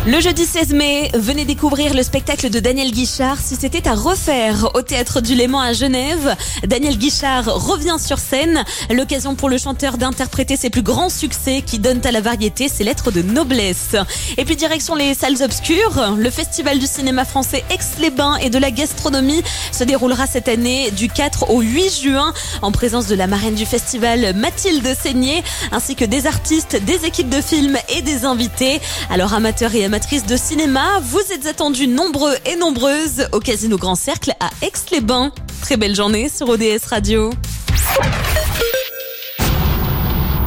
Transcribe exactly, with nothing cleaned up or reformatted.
Le jeudi seize mai, venez découvrir le spectacle de Daniel Guichard si c'était à refaire au Théâtre du Léman à Genève. Daniel Guichard revient sur scène, l'occasion pour le chanteur d'interpréter ses plus grands succès qui donnent à la variété ses lettres de noblesse. Et puis direction les salles obscures, le festival du cinéma français Aix-les-Bains et de la gastronomie se déroulera cette année du quatre au huit juin en présence de la marraine du festival Mathilde Seigné ainsi que des artistes, des équipes de films et des invités. Alors amateurs et amatrices de cinéma, vous êtes attendus nombreux et nombreuses au Casino Grand Cercle à Aix-les-Bains. Très belle journée sur O D S Radio.